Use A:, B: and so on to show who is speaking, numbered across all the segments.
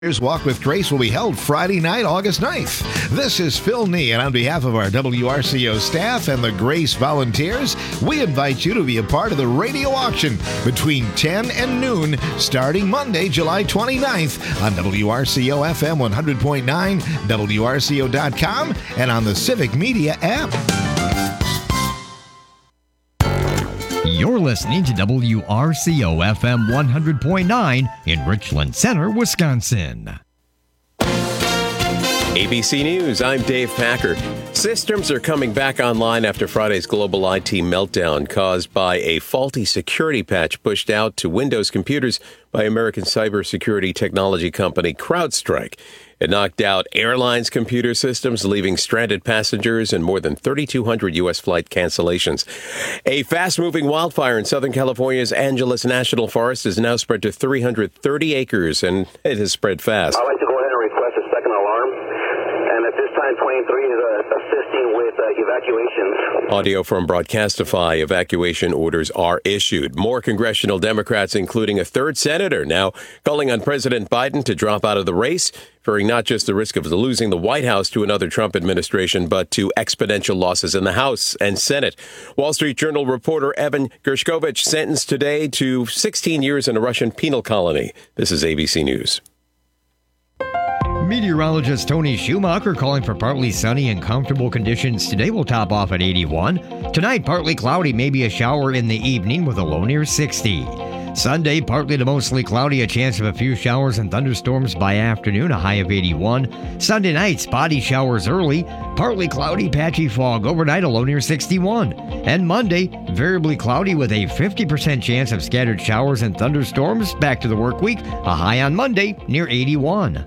A: Walk with Grace will be held Friday night, August 9th. This is Phil Nee, and on behalf of our WRCO staff and the Grace volunteers, we invite you to be a part of the radio auction between 10 and noon, starting Monday, July 29th on WRCO FM 100.9, WRCO.com, and on the Civic Media app.
B: You're listening to WRCO FM 100.9 in Richland Center, Wisconsin.
C: ABC News, I'm Dave Packer. Systems are coming back online after Friday's global IT meltdown caused by a faulty security patch pushed out to Windows computers by American cybersecurity technology company CrowdStrike. It knocked out airlines' computer systems, leaving stranded passengers and more than 3,200 U.S. flight cancellations. A fast-moving wildfire in Southern California's Angeles National Forest is now spread to 330 acres, and it has spread fast.
D: I'd like to go ahead and request a second alarm. And at this time, 23 is assisting with evacuations.
C: Audio from Broadcastify. Evacuation orders are issued. More congressional Democrats, including a third senator, now calling on President Biden to drop out of the race, fearing not just the risk of losing the White House to another Trump administration, but to exponential losses in the House and Senate. Wall Street Journal reporter Evan Gershkovich sentenced today to 16 years in a Russian penal colony. This is ABC News.
B: Meteorologist Tony Schumacher calling for partly sunny and comfortable conditions. Today will top off at 81. Tonight, partly cloudy, maybe a shower in the evening with a low near 60. Sunday, partly to mostly cloudy, a chance of a few showers and thunderstorms by afternoon, a high of 81. Sunday night, spotty showers early, partly cloudy, patchy fog overnight, a low near 61. And Monday, variably cloudy with a 50% chance of scattered showers and thunderstorms. Back to the work week, a high on Monday near 81.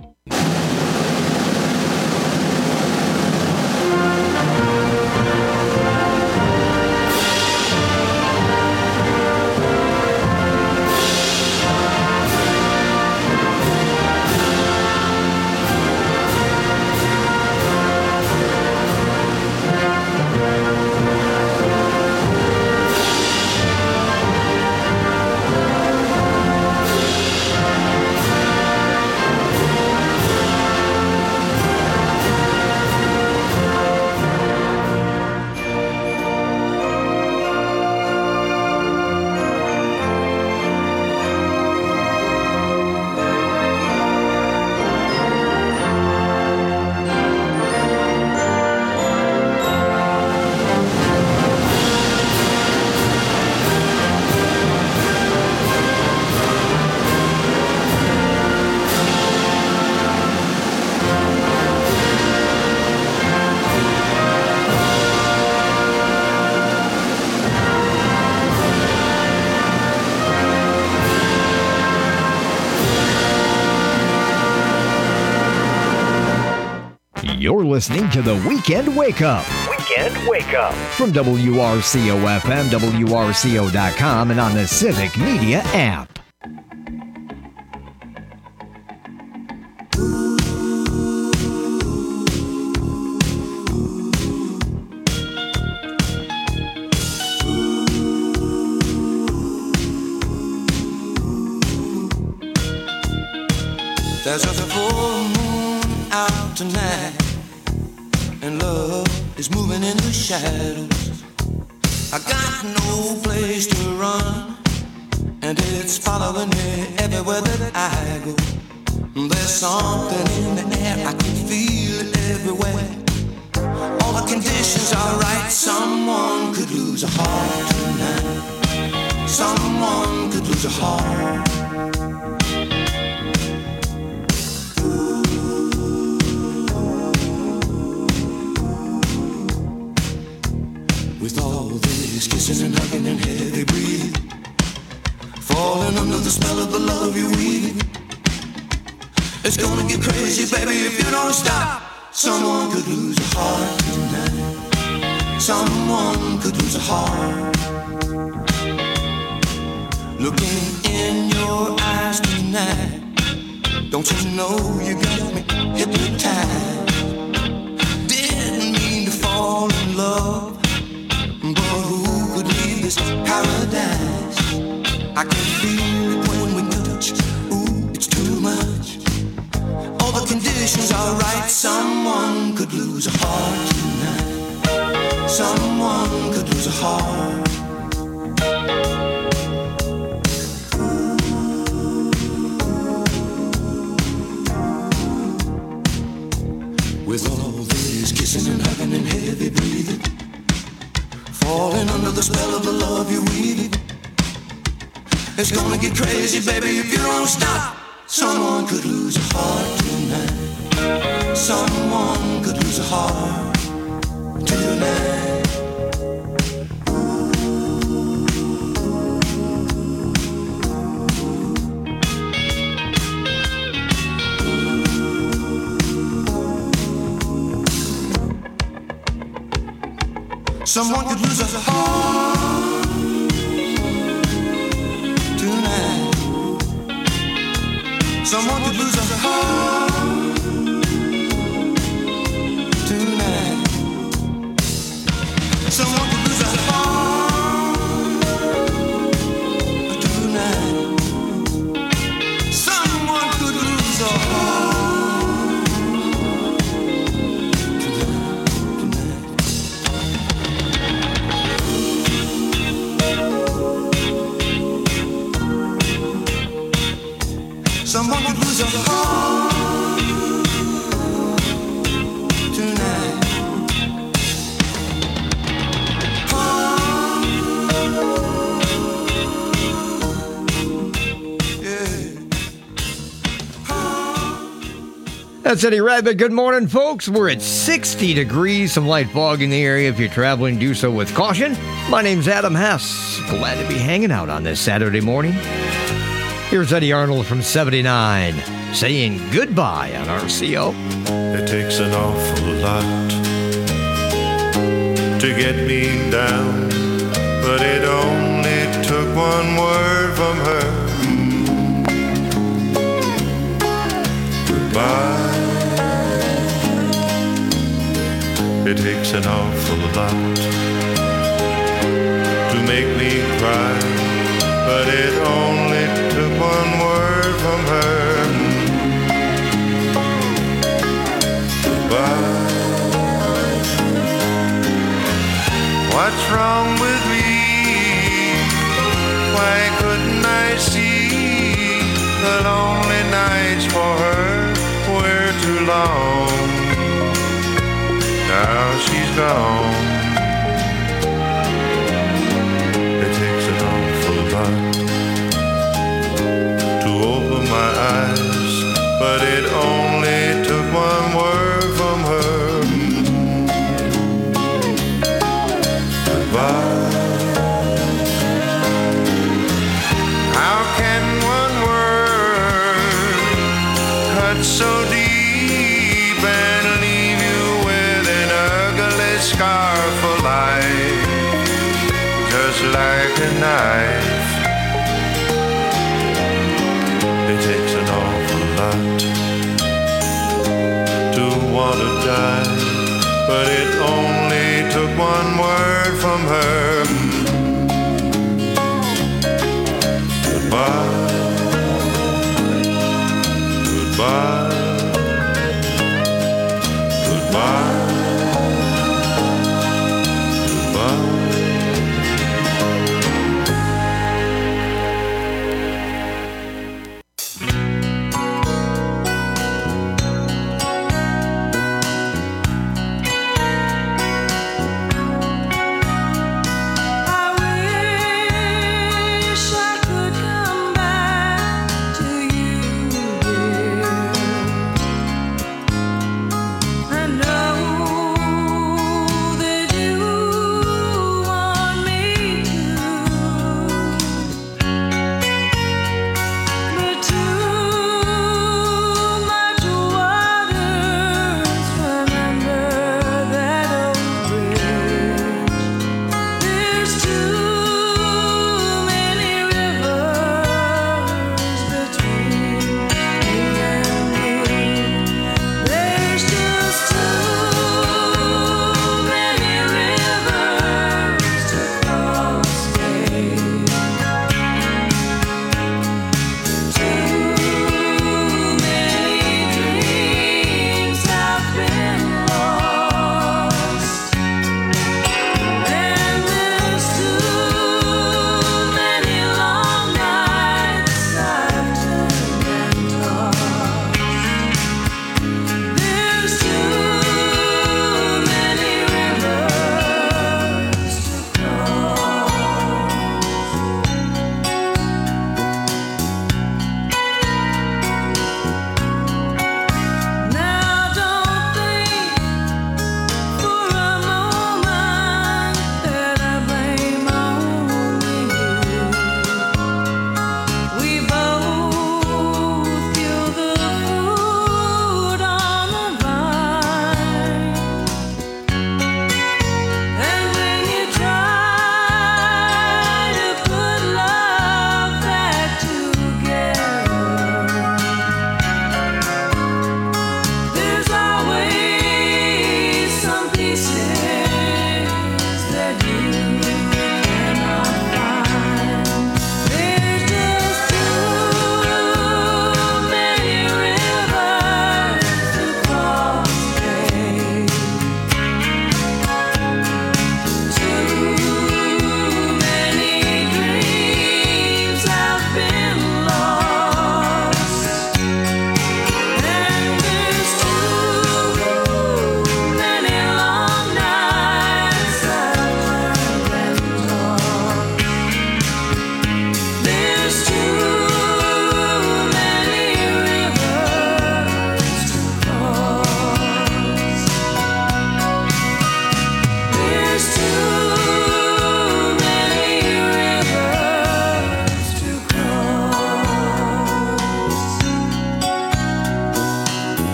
B: You're listening to the Weekend Wake Up.
E: Weekend Wake Up.
B: From WRCO FM, WRCO.com, and on the Civic Media app.
F: There's a full moon out tonight, and love is moving in the shadows. I got no place to run, and it's following me everywhere that I go. There's something in the air, I can feel it everywhere. All the conditions are right, someone could lose a heart tonight. Someone could lose a heart. With all this kissing and hugging and heavy breathing, falling under the spell of the love you weave, it's gonna get crazy, baby, if you don't stop. Someone could lose a heart tonight. Someone could lose a heart. Looking in your eyes tonight, don't you know you got me hypnotized. Didn't mean to fall in love, but who could leave this paradise? I can feel it when we touch. Ooh, it's too much. conditions are right, someone could lose a heart tonight. Someone could lose a heart. With all this kissing and hugging and heavy breathing, falling under the spell of the love you're weaving. It's gonna get crazy, baby, if you don't stop. Someone could lose a heart tonight. Someone could lose a heart tonight. Someone could lose a heart tonight. Someone could lose a heart tonight. Someone could lose a heart tonight. Someone could lose a heart. Someone could lose a heart tonight.
B: That's Eddie Rabbit. Good morning, folks. We're at 60 degrees, some light fog in the area. If you're traveling, do so with caution. My name's Adam Hess. Glad to be hanging out on this Saturday morning. Here's Eddie Arnold from 79 saying goodbye on RCO.
E: It takes an awful lot to get me down, but it only took one word from her. Goodbye. It takes an awful lot to make me cry, but it only took one word from her. Goodbye. What's wrong with me? Why couldn't I see the lonely nights for her were too long? Now she's gone. It takes an awful lot to open my eyes, but it only took one word from her. Goodbye. How can one word cut so deep and leave you with an ugly scar for life, just like a knife? It takes an awful lot to want to die, but it only took one word from her. Goodbye. Goodbye. Goodbye. Goodbye.
G: I know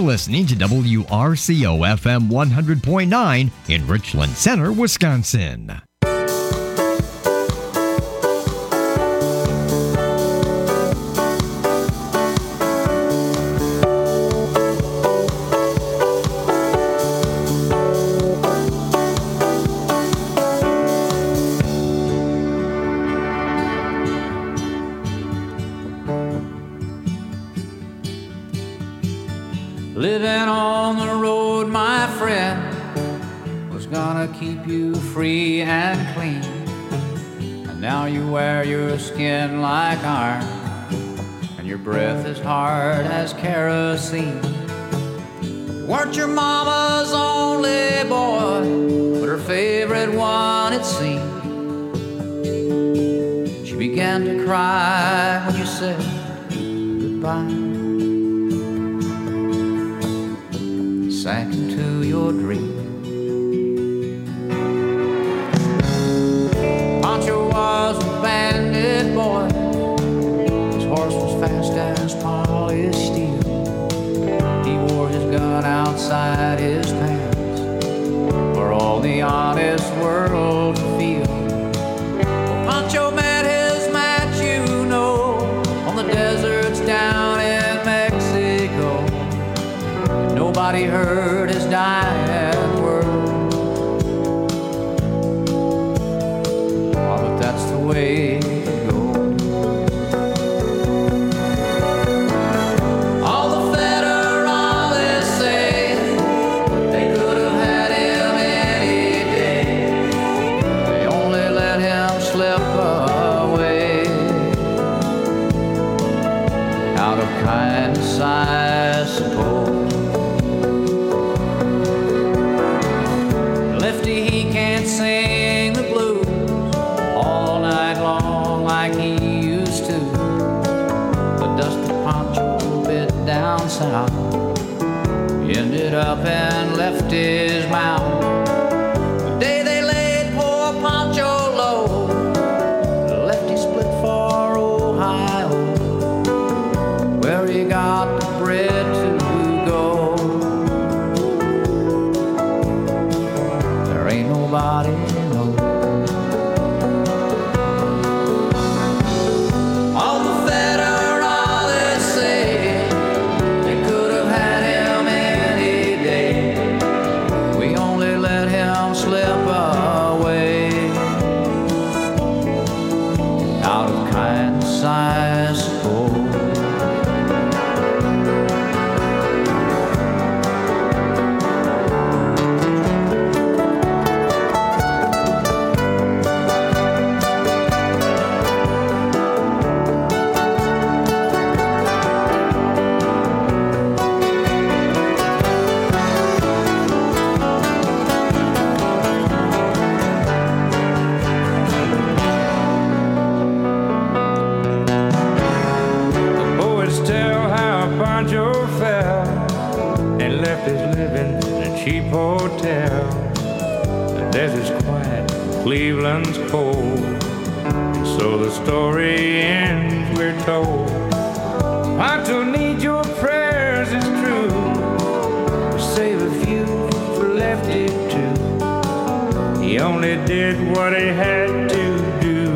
B: listening to WRCO FM 100.9 in Richland Center, Wisconsin.
G: Living on the road, my friend, was gonna keep you free and clean. And now you wear your skin like iron, and your breath is hard as kerosene. You weren't your mama's only boy, but her favorite one, it seemed. She began to cry when you said goodbye. Sank into your dream. Pancho was a bandit boy. His horse was fast as polished steel. He wore his gun outside his pants for all the honest world to feel. Well, Pancho met his match, you know, on the deserts down in Mexico. Nobody heard his dying word. Oh, but that's the way it goes. All the federales say they could have had him any day. They only let him slip away out of kindness, I suppose. Sing the blues all night long like he used to. The dusty Pancho bit down south ended up and left his mount. The day they laid poor Pancho low, the lefty split for Ohio, where he got the bread to go. There ain't nobody knows. All the federales say they could have had him any day. We only let him slip away out of kindness, I suppose. Cheap hotel, the desert's quiet, Cleveland's cold, and so the story ends, we're told. Pancho needs your prayers, it's true, to save a few for Lefty too. He only did what he had to do,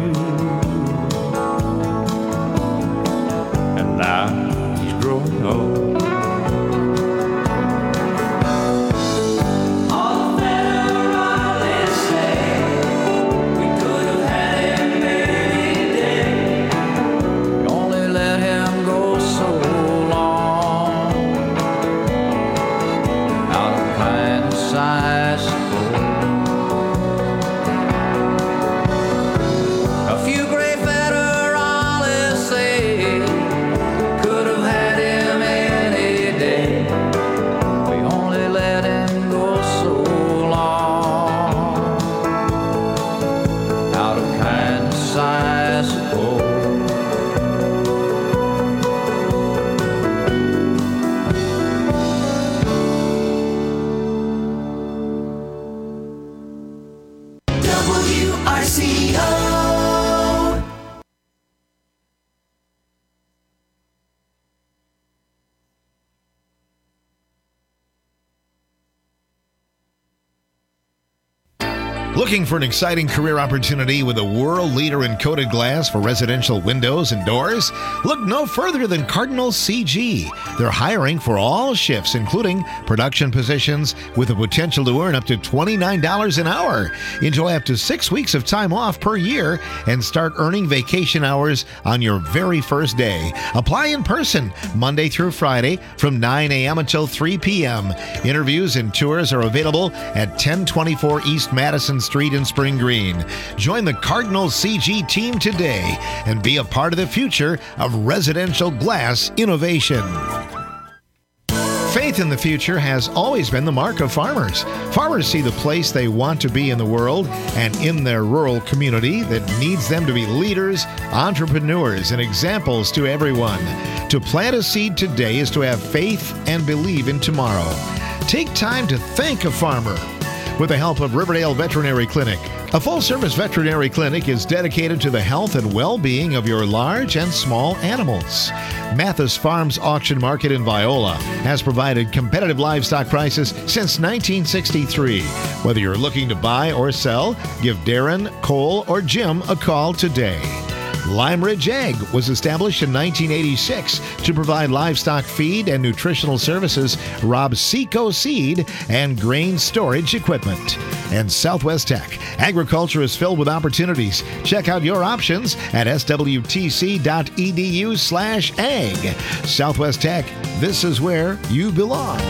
G: and now he's growing old.
A: Looking for an exciting career opportunity with a world leader in coated glass for residential windows and doors? Look no further than Cardinal CG. They're hiring for all shifts, including production positions, with the potential to earn up to $29 an hour. Enjoy up to 6 weeks of time off per year and start earning vacation hours on your very first day. Apply in person Monday through Friday from 9 a.m. until 3 p.m. Interviews and tours are available at 1024 East Madison Street in Spring Green. Join the Cardinal CG team today and be a part of the future of residential glass innovation. Faith in the future has always been the mark of farmers. Farmers see the place they want to be in the world and in their rural community that needs them to be leaders, entrepreneurs, and examples to everyone. To plant a seed today is to have faith and believe in tomorrow. Take time to thank a farmer. With the help of Riverdale Veterinary Clinic, a full-service veterinary clinic is dedicated to the health and well-being of your large and small animals. Mathis Farms Auction Market in Viola has provided competitive livestock prices since 1963. Whether you're looking to buy or sell, give Darren, Cole, or Jim a call today. Lime Ridge Ag was established in 1986 to provide livestock feed and nutritional services, Rob Seco seed, and grain storage equipment. And Southwest Tech. Agriculture is filled with opportunities. Check out your options at swtc.edu/ag. Southwest Tech, this is where you belong.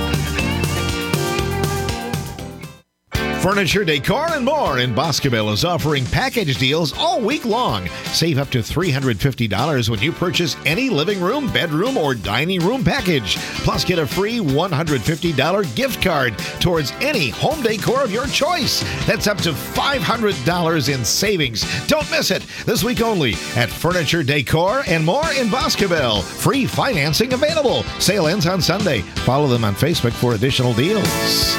A: Furniture, decor, and more in Boscoville is offering package deals all week long. Save up to $350 when you purchase any living room, bedroom, or dining room package. Plus, get a free $150 gift card towards any home decor of your choice. That's up to $500 in savings. Don't miss it. This week only at Furniture, Decor, and More in Boscoville. Free financing available. Sale ends on Sunday. Follow them on Facebook for additional deals.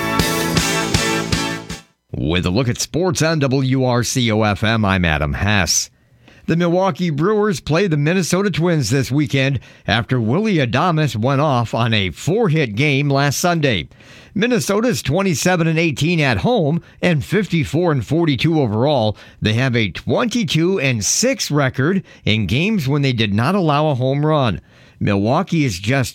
B: With a look at sports on WRCO-FM, I'm Adam Hess. The Milwaukee Brewers play the Minnesota Twins this weekend after Willy Adames went off on a 4-hit game last Sunday. Minnesota's 27-18 at home and 54-42 overall. They have a 22-6 record in games when they did not allow a home run. Milwaukee is just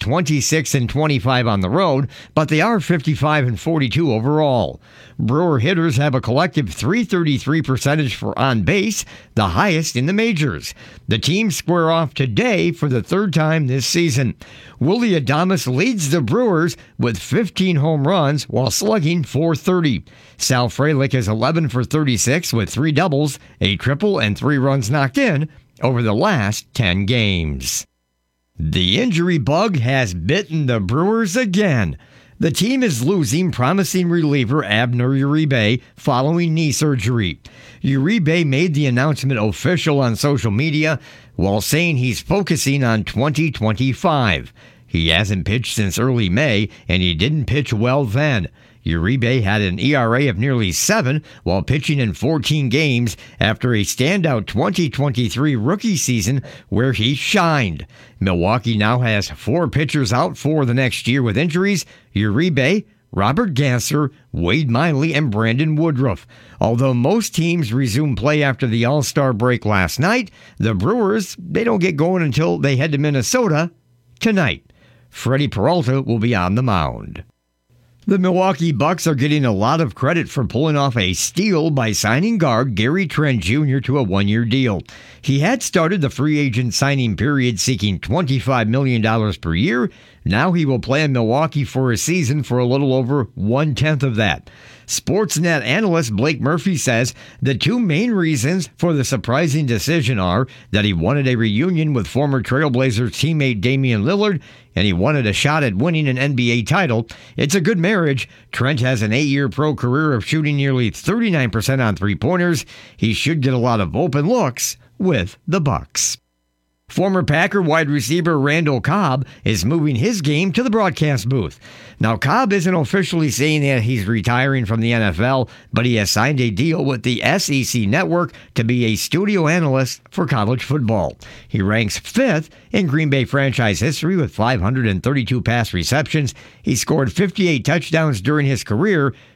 B: 26-25 on the road, but they are 55-42 overall. Brewer hitters have a collective .333 percentage for on base, the highest in the majors. The teams square off today for the third time this season. Willy Adames leads the Brewers with 15 home runs while slugging .430. Sal Frelick is 11 for 36 with 3 doubles, a triple, and 3 runs knocked in over the last 10 games. The injury bug has bitten the Brewers again. The team is losing promising reliever Abner Uribe following knee surgery. Uribe made the announcement official on social media while saying he's focusing on 2025. He hasn't pitched since early May, and he didn't pitch well then. Uribe had an ERA of nearly 7 while pitching in 14 games after a standout 2023 rookie season where he shined. Milwaukee now has 4 pitchers out for the next year with injuries: Uribe, Robert Gasser, Wade Miley, and Brandon Woodruff. Although most teams resume play after the All-Star break last night, the Brewers, they don't get going until they head to Minnesota tonight. Freddie Peralta will be on the mound. The Milwaukee Bucks are getting a lot of credit for pulling off a steal by signing guard Gary Trent Jr. to a 1-year deal. He had started the free agent signing period seeking $25 million per year. Now he will play in Milwaukee for a season for a little over 1/10 of that. Sportsnet analyst Blake Murphy says the 2 main reasons for the surprising decision are that he wanted a reunion with former Trailblazers teammate Damian Lillard, and he wanted a shot at winning an NBA title. It's a good marriage. Trent has an 8-year pro career of shooting nearly 39% on three-pointers. He should get a lot of open looks with the Bucks. Former Packer wide receiver Randall Cobb is moving his game to the broadcast booth. Now, Cobb isn't officially saying that he's retiring from the NFL, but he has signed a deal with the SEC Network to be a studio analyst for college football. He ranks 5th in Green Bay franchise history with 532 pass receptions. He scored 58 touchdowns during his career.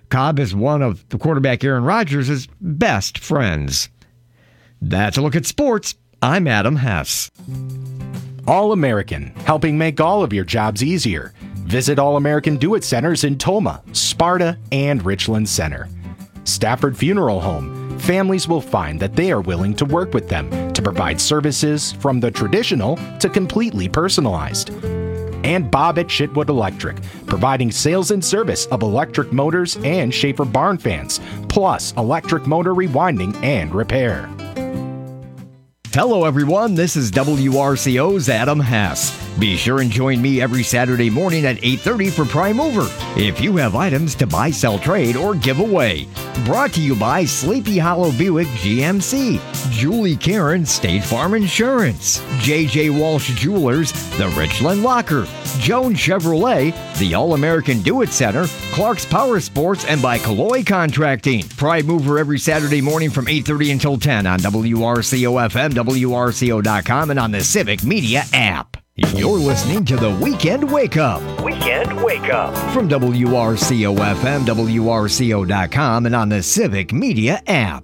B: Cobb is one of the quarterback Aaron Rodgers' best friends. That's a look at sports. I'm Adam Hess.
H: All-American, helping make all of your jobs easier. Visit All-American Do-It Centers in Toma, Sparta, and Richland Center. Stafford Funeral Home. Families will find that they are willing to work with them to provide services from the traditional to completely personalized. And Bob at Chitwood Electric, providing sales and service of electric motors and Schaefer barn fans, plus electric motor rewinding and repair.
B: Hello, everyone. This is WRCO's Adam Hess. Be sure and join me every Saturday morning at 8:30 for Prime Mover. If you have items to buy, sell, trade, or give away. Brought to you by Sleepy Hollow Buick GMC, Julie Karen State Farm Insurance, J.J. Walsh Jewelers, The Richland Locker, Jones Chevrolet, the All-American Do-It Center, Clark's Power Sports, and by Calloy Contracting. Prime Mover every Saturday morning from 8:30 until 10 on WRCO-FM, WRCO.com, and on the Civic Media app. You're listening to the Weekend Wake Up.
I: Weekend Wake Up.
B: From WRCO-FM, WRCO.com, and on the Civic Media app.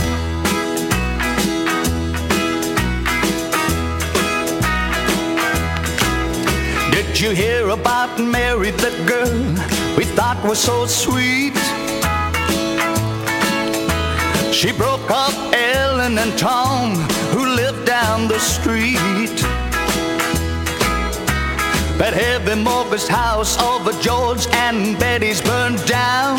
F: Did you hear about Mary, the girl we thought was so sweet? She broke up Ellen and Tom, who lived down the street. That heavy mortgage house over George and Betty's burned down.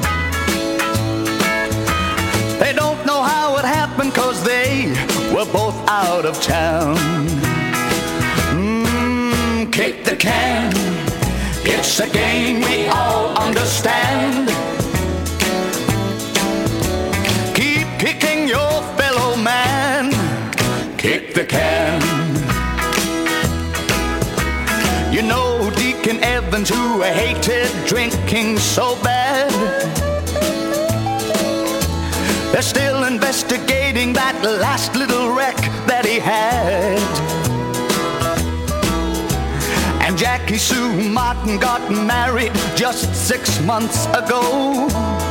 F: They don't know how it happened, 'cause they were both out of town. Kick the can, it's a game we all understand. Keep kicking your fellow man, kick the can. You know Deacon Evans, who hated drinking so bad, they're still investigating that last little wreck that he had. And Jackie Sue Martin got married just 6 months ago.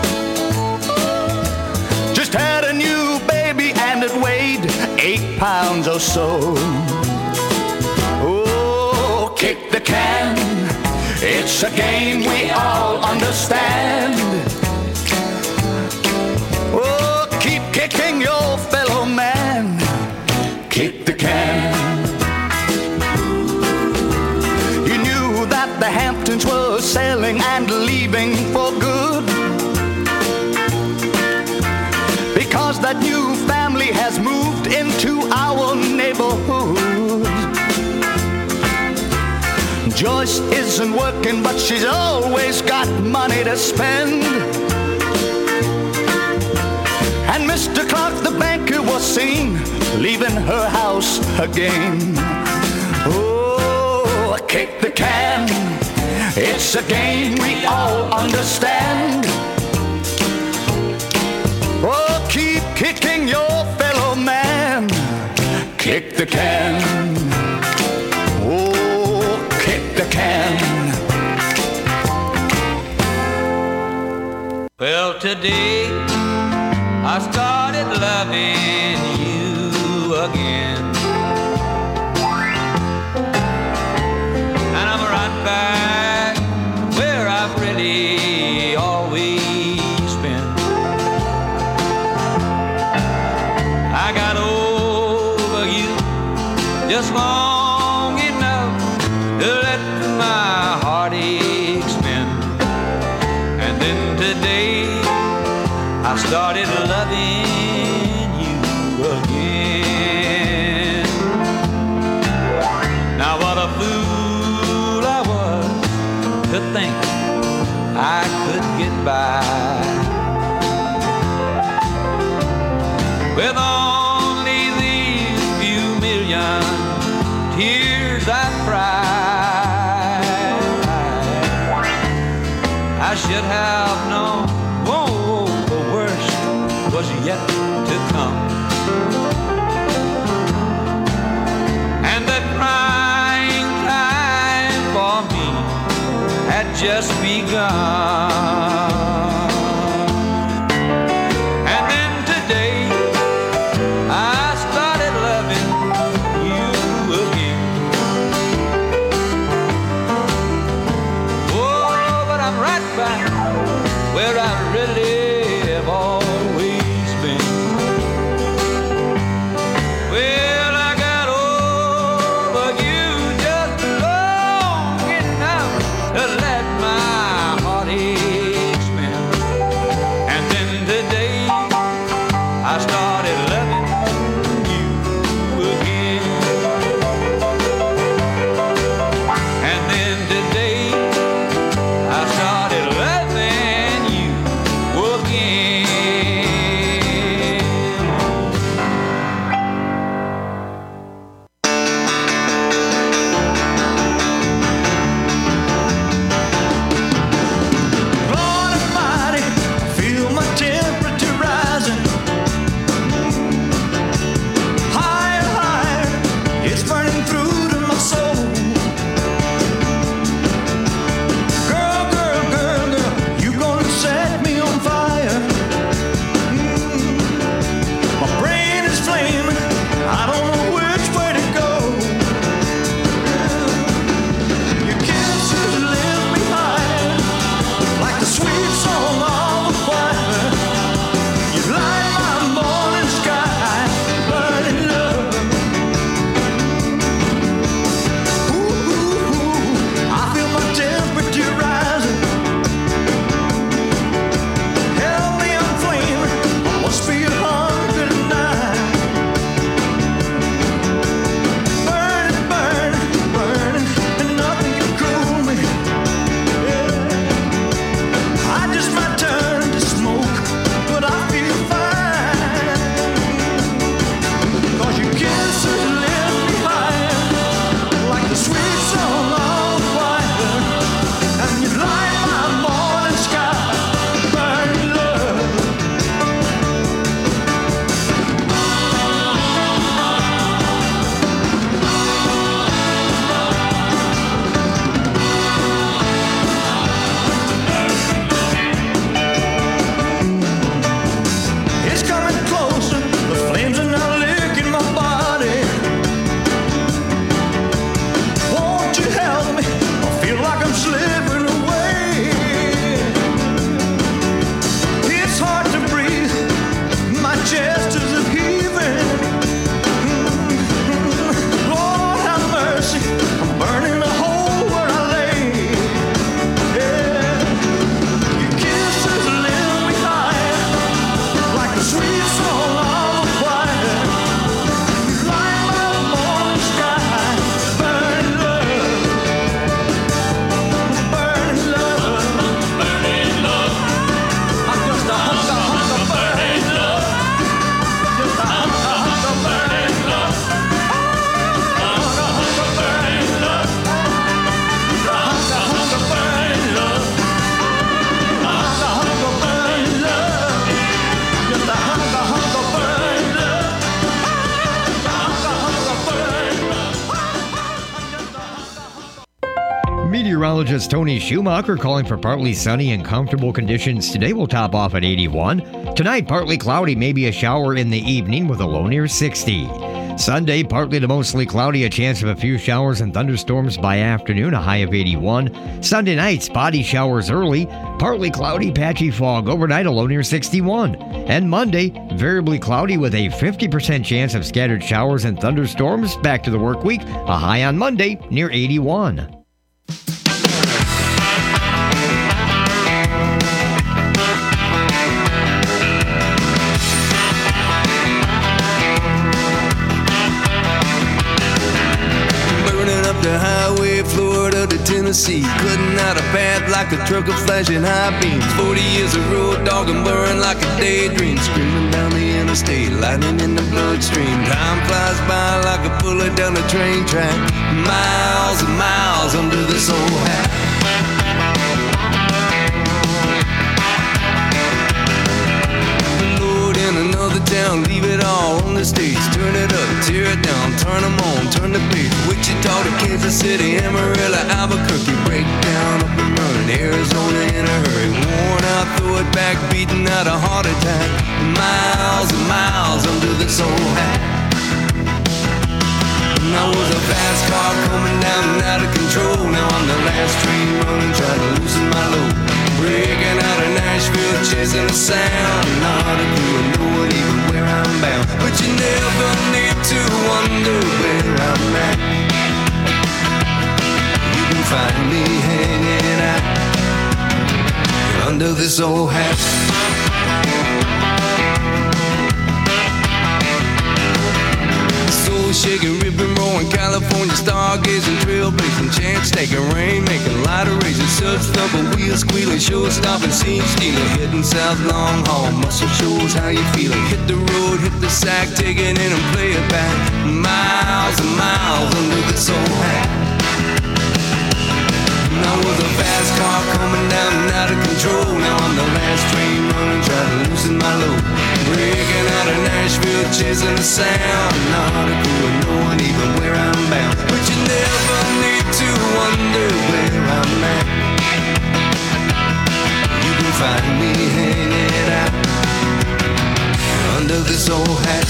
F: Just had a new baby and it weighed 8 pounds or so. Oh, kick the can, it's a game we all understand. Oh, keep kicking your fellow man, kick the can. The Hamptons were selling and leaving for good, because that new family has moved into our neighborhood. Joyce isn't working, but she's always got money to spend. And Mr. Clark, the banker, was seen leaving her house again. Oh, kick the can, it's a game we all understand. Oh, keep kicking your fellow man, kick the can. Oh, kick the can.
G: Well, today I started loving you again. And I'm right back where I've really always been. I got over you just long enough to let my heartache spin. And then today I started loving you again. Now what a fool I was to think I could get by with only these few million tears I cried. I should have known, whoa, the worst was yet to come, and that crying time for me had just begun.
B: Meteorologist Tony Schumacher calling for partly sunny and comfortable conditions. Today will top off at 81. Tonight, partly cloudy, maybe a shower in the evening with a low near 60. Sunday, partly to mostly cloudy, a chance of a few showers and thunderstorms by afternoon, a high of 81. Sunday night, spotty showers early, partly cloudy, patchy fog overnight, a low near 61. And Monday, variably cloudy with a 50% chance of scattered showers and thunderstorms. Back to the work week, a high on Monday near 81.
F: The highway, Florida to Tennessee, cutting out a path like a truck of flashing high beams. 40 years of road dog and blurring like a daydream, screaming down the interstate, lightning in the bloodstream. Time flies by like a bullet down a train track, miles and miles under this old hat. Lord, in another town, leave it all on the stage. Turn it up, tear it down, turn them on, turn the page. Wichita to Kansas City, Amarillo, Albuquerque, break down, up and running, Arizona in a hurry. Worn out, throw it back, beating out a heart attack. Miles and miles under this old hat. And I was a fast car coming down and out of control. Now I'm the last train running, trying to loosen my load. Breaking out of Nashville, chasing the sound. Not a clue, no one even where I'm bound. But you never need to wonder where I'm at. You can find me hanging out under this old hat. Shaking, ripping, rolling, California stargazing, trailblazing, chance taking, rain making, light erasing, surf thumping, wheels squealing, show stopping, scene stealing, hitting south long haul, muscle shows how you feeling. Hit the road, hit the sack, take it in and play it back. Miles and miles under this old hat. I was a fast car coming down and out of control. Now I'm the last train running, trying to loosen my load. Breaking out of Nashville, chasing the sound. Not a clue, no one even where I'm bound. But you never need to wonder where I'm at. You can find me hanging out under this old hat.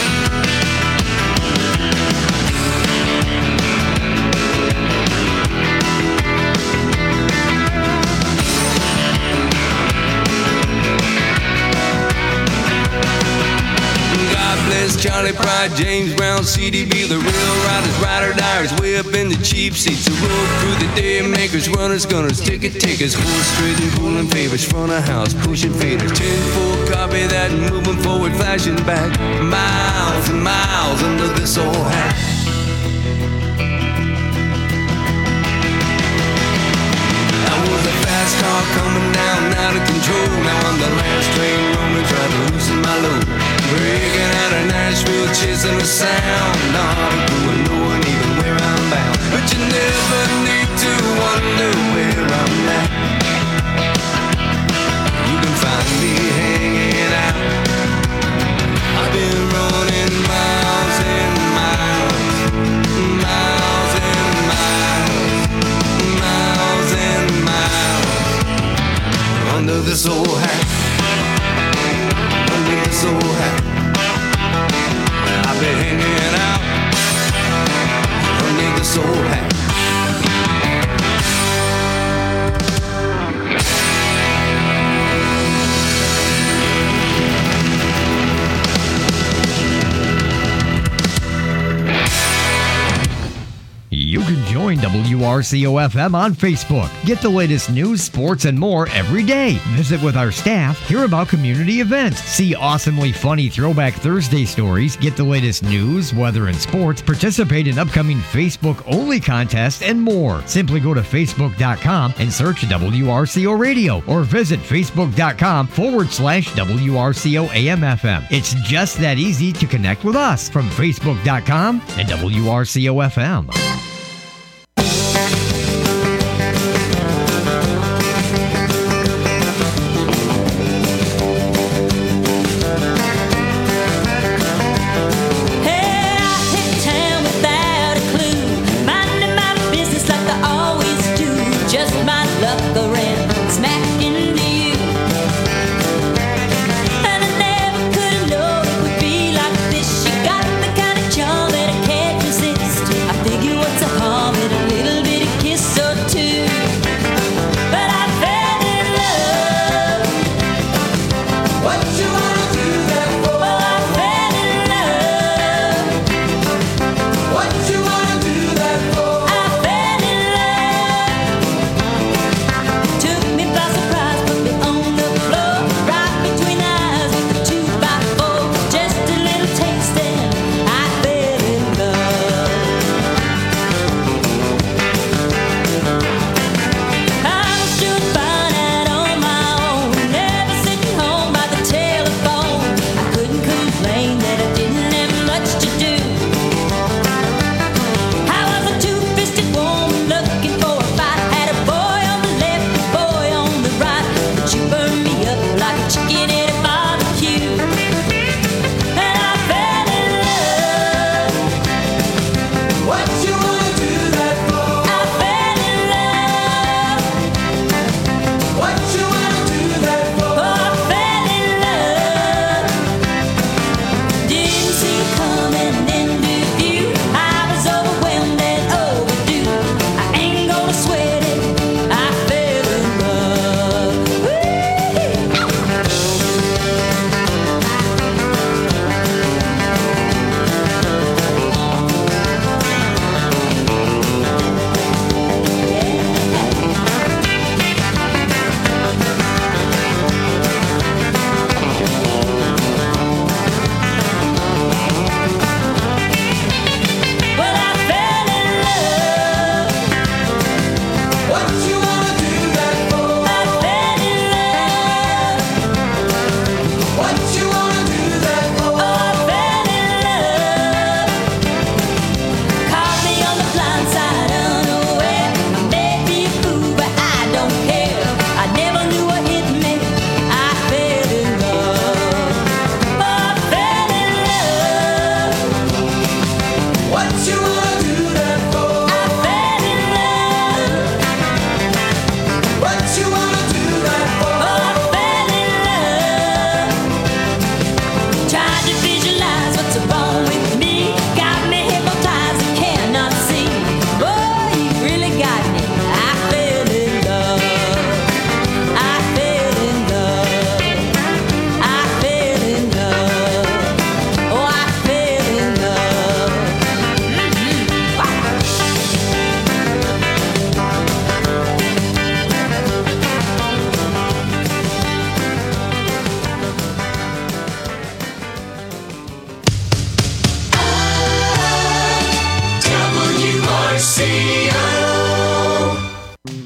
F: Bless Charlie Pride, James Brown, CDB, the real riders, ride or diers, way up in the cheap seats. The road crew, the day makers, runners, gunners, ticket takers, horse trading, pulling favors, front of house, pushing faders. 10-4, copy that, moving forward, flashing back. Miles and miles under this old hat. I was a fast car coming down, out of control. Now I'm the last train running, trying to loosen my load. Breaking out of Nashville, chasing the sound. Not a clue, no one even where I'm bound. But you never need to wonder where I'm at. You can find me hanging out. I've been running miles and miles, miles and miles, miles and miles under this old hat. So I've been hanging out under this old hat.
B: You can join WRCO-FM on Facebook. Get the latest news, sports, and more every day. Visit with our staff, hear about community events, see awesomely funny Throwback Thursday stories, get the latest news, weather, and sports, participate in upcoming Facebook-only contests, and more. Simply go to Facebook.com and search WRCO Radio or visit Facebook.com/WRCO AM/FM. It's just that easy to connect with us from Facebook.com and WRCO-FM.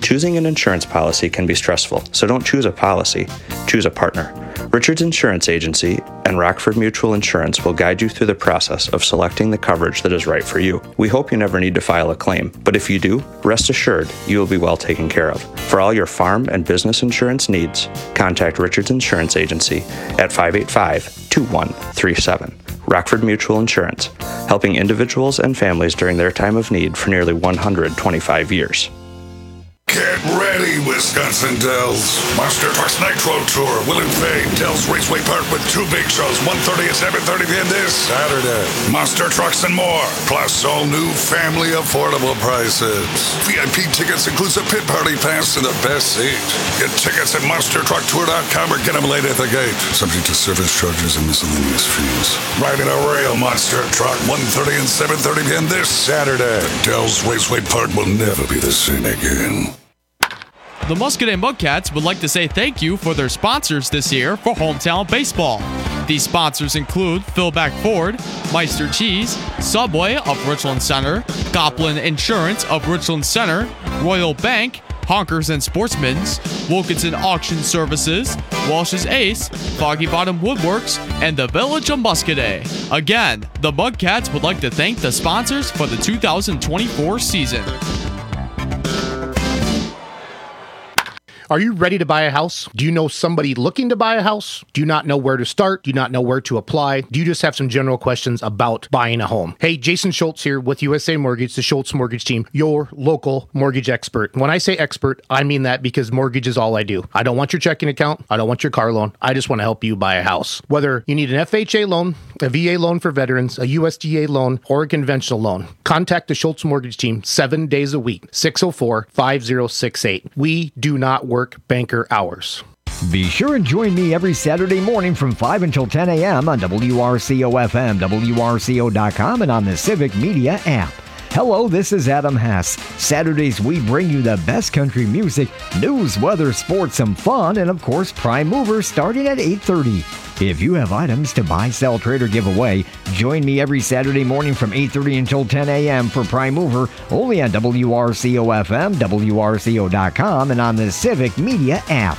I: Choosing an insurance policy can be stressful, so don't choose a policy, choose a partner. Richards Insurance Agency and Rockford Mutual Insurance will guide you through the process of selecting the coverage that is right for you. We hope you never need to file a claim, but if you do, rest assured you will be well taken care of. For all your farm and business insurance needs, contact Richards Insurance Agency at 585-2137. Rockford Mutual Insurance, helping individuals and families during their time of need for nearly 125 years.
J: Get ready, Wisconsin Dells. Monster Trucks Nitro Tour will invade Dells Raceway Park with two big shows, 1:30 and 7:30 p.m. this Saturday. Monster Trucks and more, plus all new family affordable prices. VIP tickets includes a pit party pass and the best seat. Get tickets at monstertrucktour.com or get them late at the gate. Subject to service charges and miscellaneous fees. Riding a real monster truck, 1:30 and 7:30 p.m. this Saturday. Dells Raceway Park will never be the same again.
K: The Muscadet Mudcats would like to say thank you for their sponsors this year for Hometown Baseball. These sponsors include Philback Ford, Meister Cheese, Subway of Richland Center, Goplin Insurance of Richland Center, Royal Bank, Honkers and Sportsmen's, Wilkinson Auction Services, Walsh's Ace, Foggy Bottom Woodworks, and the Village of Muscadet. Again, the Mudcats would like to thank the sponsors for the 2024 season.
L: Are you ready to buy a house? Do you know somebody looking to buy a house? Do you not know where to start? Do you not know where to apply? Do you just have some general questions about buying a home? Hey, Jason Schultz here with USA Mortgage, the Schultz Mortgage Team, your local mortgage expert. When I say expert, I mean that because mortgage is all I do. I don't want your checking account. I don't want your car loan. I just want to help you buy a house. Whether you need an FHA loan, a VA loan for veterans, a USDA loan, or a conventional loan, contact the Schultz Mortgage Team 7 days a week, 604-5068. We do not work banker hours.
B: Be sure and join me every Saturday morning from 5 until 10 a.m. on WRCO-FM, WRCO.com, and on the Civic Media app. Hello, this is Adam Hess. Saturdays, we bring you the best country music, news, weather, sports, some fun, and of course, Prime Mover starting at 8:30. If you have items to buy, sell, trade, or give away, join me every Saturday morning from 8:30 until 10 a.m. for Prime Mover, only on WRCO-FM, WRCO.com, and on the Civic Media app.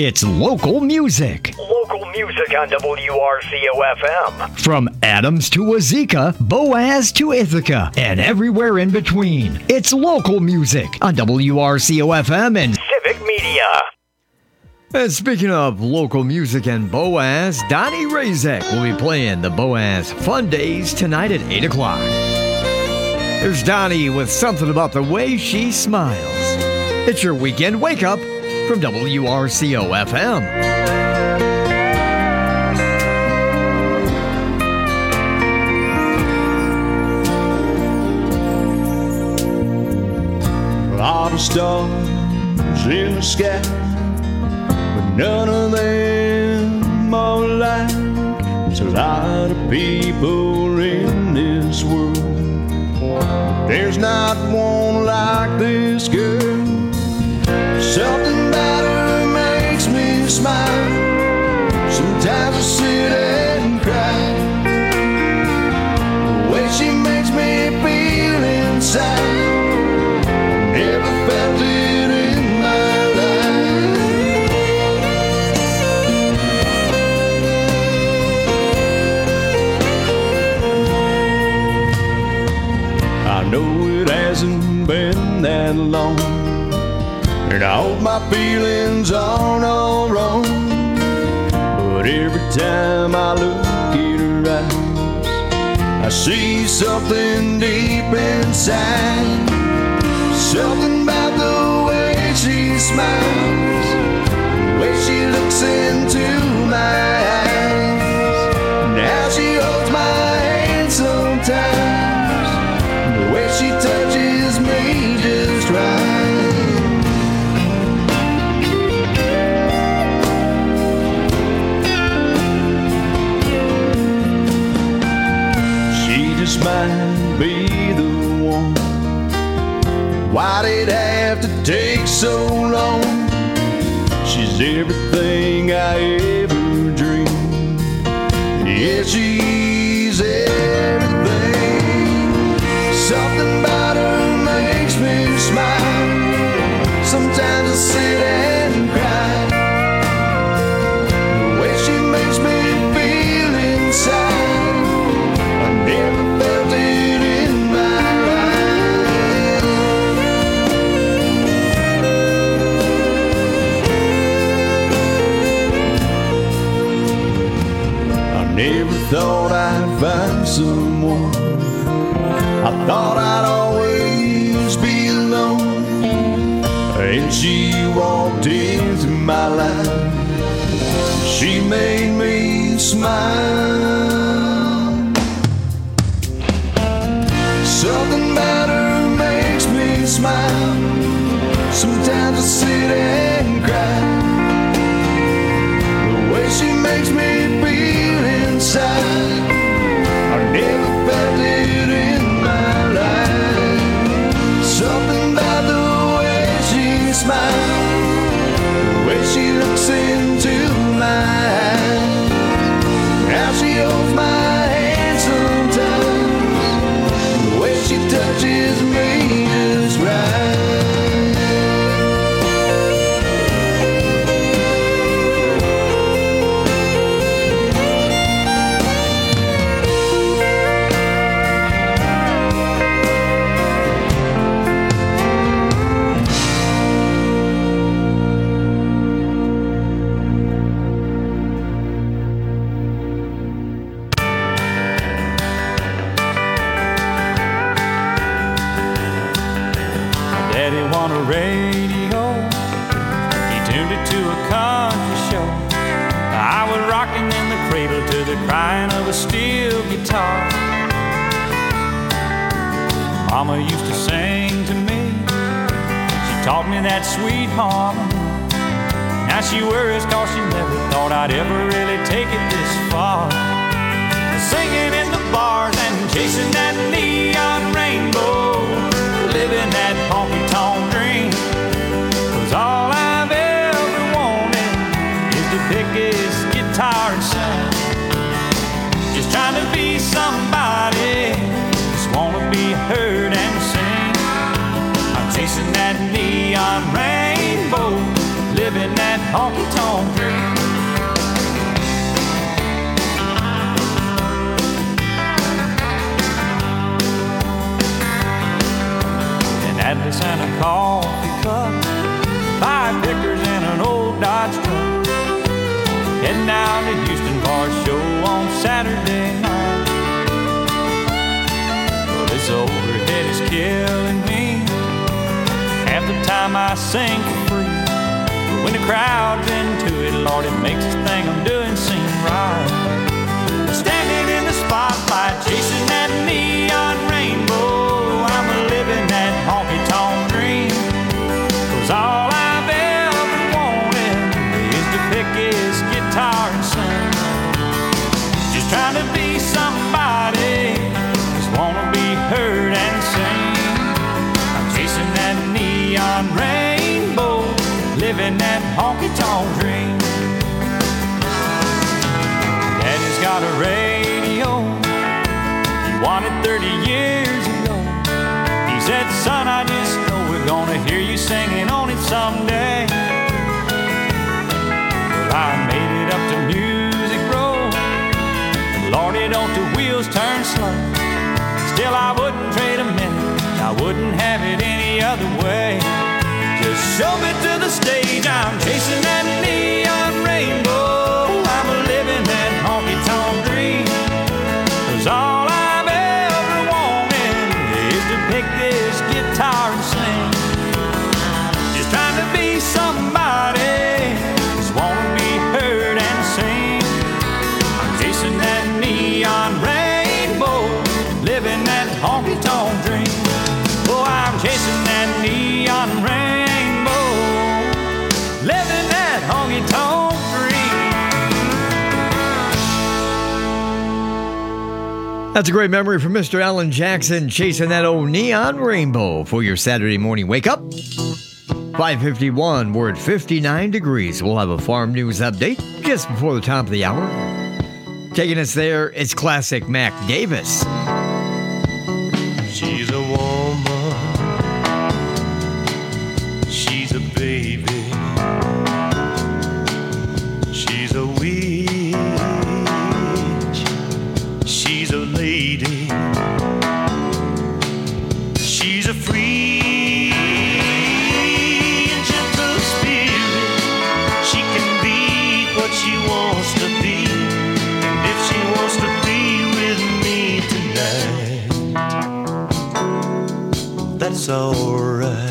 B: It's local music.
M: Local music on WRCO-FM.
B: From Adams to Wazeeka, Boaz to Ithaca, and everywhere in between. It's local music on WRCO-FM and
M: Civic Media.
B: And speaking of local music and Boaz, Donnie Razek will be playing the Boaz Fun Days tonight at 8 o'clock. There's Donnie with something about the way she smiles. It's your weekend wake up from WRCO-FM.
N: A lot of stars in the sky, but none of them are alike. There's a lot of people in this world. There's not one like this girl. Something about her makes me smile. Sometimes I sit and cry. The way she makes me feel inside, never felt it in my life. I know it hasn't been that long, and I hope my feelings aren't all wrong, but every time I look in her eyes, I see something deep inside. Something about the way she smiles, the way she looks into my eyes, and how she holds my hand sometimes, the way she touches me just right. Just might be the one. Why'd it have to take so long? She's everything I ever dreamed. Yeah, she's everything. Something about her makes me smile. Sometimes I sit and cry. The way she makes me feel inside, never felt it in my life. I never thought I'd find someone. I thought I'd always be alone, and she walked into my life. She made me smile. Something about her makes me smile. Sometimes I sit and cry. The way she makes me feel inside, I never felt it in my life. Something about the way she smiles, the way she looks into my eyes, how she holds my hand sometimes, she touches me just right. Radio, he tuned it to a country show. I was rocking in the cradle to the crying of a steel guitar. Mama used to sing to me, she taught me that sweet harmony. Now she worries cause she never thought I'd ever really take it this far. Singing in the bars and chasing that neon rainbow, living that honky-tonk dream. Cause all I've ever wanted is to pick this guitar and sing. Just trying to be somebody, just wanna be heard and sing. I'm chasing that neon rainbow,
G: living that honky-tonk dream. Atlas and a coffee cup, 5 pickers and an old Dodge truck, heading down to Houston for a show on Saturday night. Well, this overhead is killing me. Half the time I sing for free, but when the crowd's into it, Lord, it makes this thing I'm doing seem right. Standing in the spotlight, chasing that neon rainbow, I'm living that honky-tonk dream. 'Cause all I've ever wanted is to pick his guitar and sing. Just trying to be somebody, just wanna be heard and sing. I'm chasing that neon rainbow, living that honky-tonk dream. Daddy's got a radio, he wanted 30 years ago. He said, son, I just know we're gonna hear you singing on it someday. Well, I made it up to Music Row. Lordy, don't the wheels turn slow. Still, I wouldn't trade a minute, I wouldn't have it any other way. Just show me to the stage, I'm chasing that neon rainbow. I'm living that honky-tonk dream. 'Cause all I've ever wanted is to pick this guitar and sing. Just trying to be somebody, just wanna be heard and sing. I'm chasing that neon rainbow, living that honky-tonk dream. Oh, I'm chasing that neon rainbow, living that honky-tonk dream.
B: That's a great memory from Mr. Alan Jackson, chasing that old neon rainbow for your Saturday morning wake up. 5:51, we're at 59 degrees. We'll have a farm news update just before the top of the hour. Taking us there, it's classic Mac Davis.
N: She's a woman, she's a baby, she's a witch, she's a lady, she's a free and gentle spirit. She can be what she wants to be, and if she wants to be with me tonight, that's alright.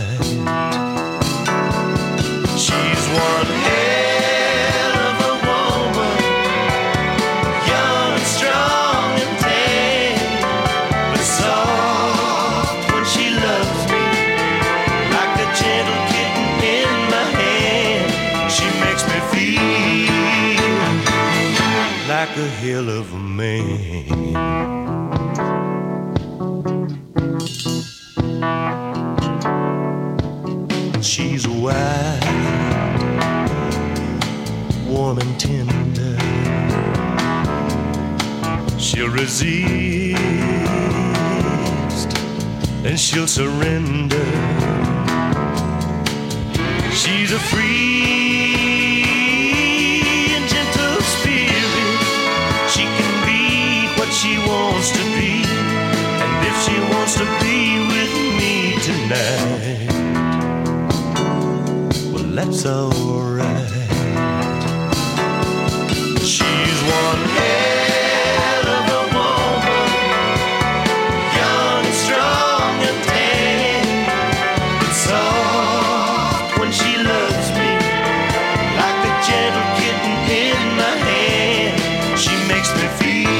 N: She's one hell of a woman, young and strong and tan, but soft when she loves me, like a gentle kitten in my hand. She makes me feel like a hell of a man. She's wild, warm and tender. She'll resist and she'll surrender. She's a free and gentle spirit. She can be what she wants to be, and if she wants to be with me tonight, that's alright. She's one hell of a woman, young and strong and tan, but soft when she loves me, like a gentle kitten in my hand. She makes me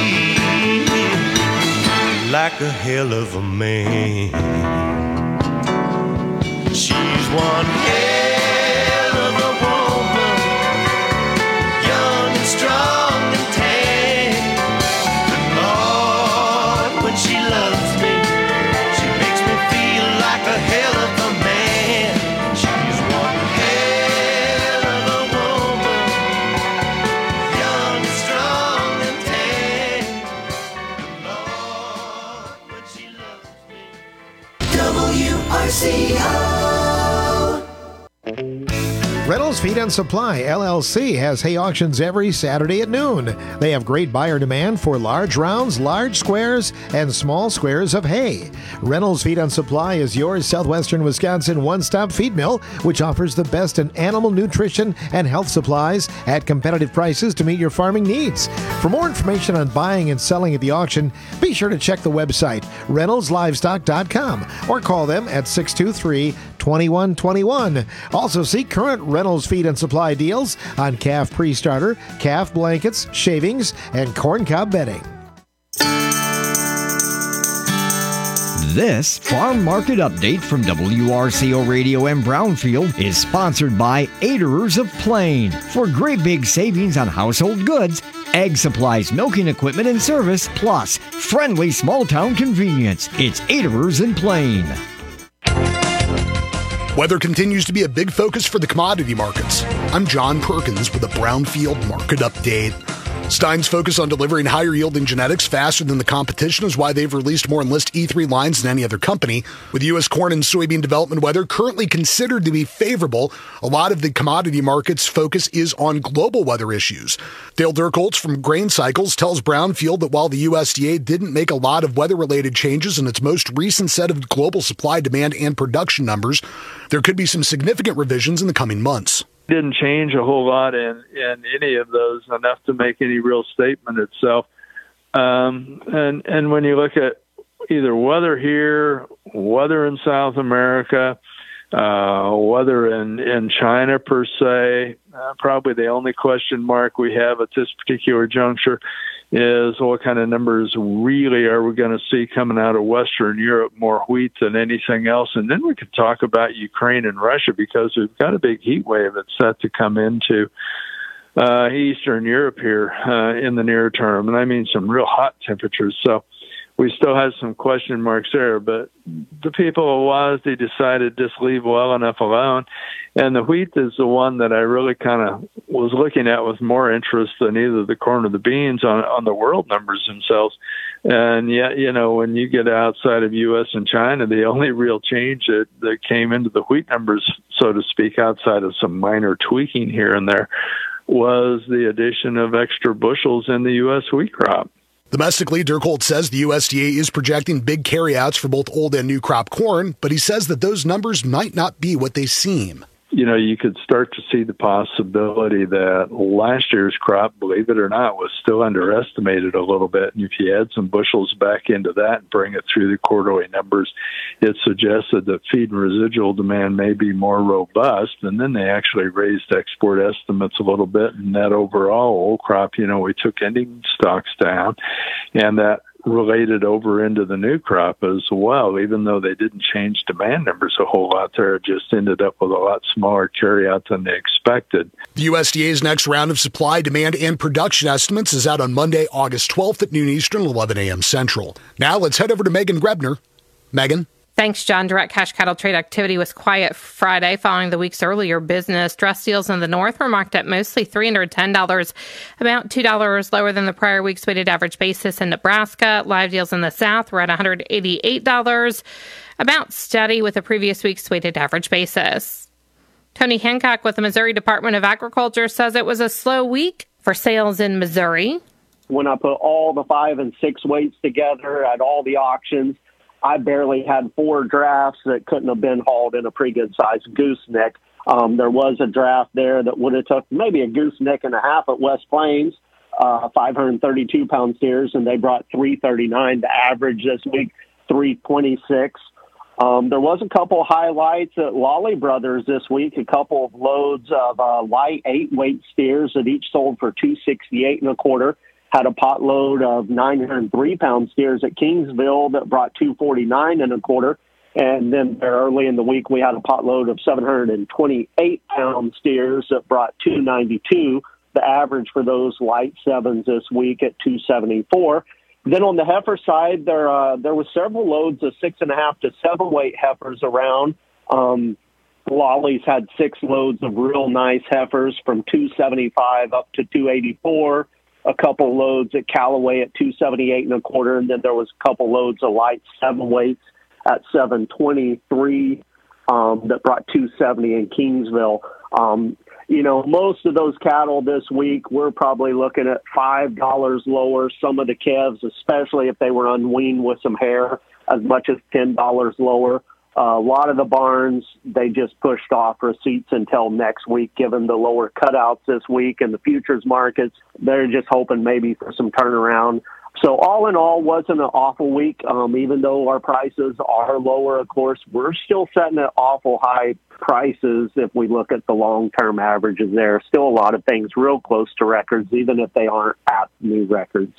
N: feel like a hell of a man. She's one hell of a woman, young and strong and tan, but Lord, when she loves me, she makes me feel like a hell of a man. She's one hell of a woman, young and strong and tan, but Lord, when she loves me.
A: Reynolds Feed and Supply, LLC, has hay auctions every Saturday at noon. They have great buyer demand for large rounds, large squares, and small squares of hay. Reynolds Feed and Supply is your southwestern Wisconsin one-stop feed mill, which offers the best in animal nutrition and health supplies at competitive prices to meet your farming needs. For more information on buying and selling at the auction, be sure to check the website, reynoldslivestock.com, or call them at 623-2121. Also see current Reynolds Feed and Supply deals on calf pre-starter, calf blankets, shavings, and corn cob bedding.
B: This farm market update from WRCO Radio in Brownfield is sponsored by Aderers of Plain. For great big savings on household goods, egg supplies, milking equipment, and service, plus friendly small town convenience. It's Aderers in Plain.
O: Weather continues to be a big focus for the commodity markets. I'm John Perkins with a Brownfield Market Update. Stein's focus on delivering higher yielding genetics faster than the competition is why they've released more Enlist E3 lines than any other company. With U.S. corn and soybean development weather currently considered to be favorable, a lot of the commodity market's focus is on global weather issues. Dale Dirkholtz from Grain Cycles tells Brownfield that while the USDA didn't make a lot of weather-related changes in its most recent set of global supply, demand, and production numbers, there could be some significant revisions in the coming months.
P: Didn't change a whole lot in any of those enough to make any real statement itself. And when you look at either weather here, weather in South America, weather in China per se, probably the only question mark we have at this particular juncture is what kind of numbers really are we going to see coming out of Western Europe, more wheat than anything else. And then we could talk about Ukraine and Russia because we've got a big heat wave that's set to come into Eastern Europe here in the near term. And I mean some real hot temperatures. So we still have some question marks there, but the people of WASDE decided to just leave well enough alone. And the wheat is the one that I really kind of was looking at with more interest than either the corn or the beans on the world numbers themselves. And yet, you know, when you get outside of U.S. and China, the only real change that came into the wheat numbers, so to speak, outside of some minor tweaking here and there, was the addition of extra bushels in the U.S. wheat crop.
O: Domestically, Dirkholtz says the USDA is projecting big carryouts for both old and new crop corn, but he says that those numbers might not be what they seem.
P: You know, you could start to see the possibility that last year's crop, believe it or not, was still underestimated a little bit. And if you add some bushels back into that and bring it through the quarterly numbers, it suggested that feed and residual demand may be more robust. And then they actually raised export estimates a little bit. And that overall old crop, you know, we took ending stocks down. And that related over into the new crop as well, even though they didn't change demand numbers a whole lot there. It just ended up with a lot smaller carryout than they expected.
O: The USDA's next round of supply, demand, and production estimates is out on Monday, August 12th at noon Eastern, 11 a.m. Central. Now let's head over to Megan Grebner. Megan?
Q: Thanks, John. Direct cash cattle trade activity was quiet Friday following the week's earlier business. Dress deals in the north were marked at mostly $310, about $2 lower than the prior week's weighted average basis in Nebraska. Live deals in the south were at $188, about steady with the previous week's weighted average basis. Tony Hancock with the Missouri Department of Agriculture says it was a slow week for sales in Missouri.
R: When I put all the 5 and 6 weights together at all the auctions, I barely had 4 drafts that couldn't have been hauled in a pretty good-sized gooseneck. There was a draft there that would have took maybe a gooseneck and a half at West Plains, 532-pound steers, and they brought 339. The average this week, 326. There was a couple highlights at Lawley Brothers this week, a couple of loads of light 8-weight steers that each sold for $268 1/4. Had a pot load of 903-pound steers at Kingsville that brought $249 1/4. And then early in the week, we had a pot load of 728-pound steers that brought $292. The average for those light 7s this week at $274. Then on the heifer side, there was several loads of 6.5 to 7-weight heifers around. Lawley's had 6 loads of real nice heifers from $275 up to $284. A couple loads at Callaway at $278 1/4, and then there was a couple loads of light 7-weights at $723 that brought $270 in Kingsville. Most of those cattle this week, we're probably looking at $5 lower. Some of the calves, especially if they were unweaned with some hair, as much as $10 lower. A lot of the barns, they just pushed off receipts until next week, given the lower cutouts this week and the futures markets. They're just hoping maybe for some turnaround. So all in all, wasn't an awful week. Even though our prices are lower, of course, we're still setting at awful high prices if we look at the long-term averages there. Still a lot of things real close to records, even if they aren't at new records.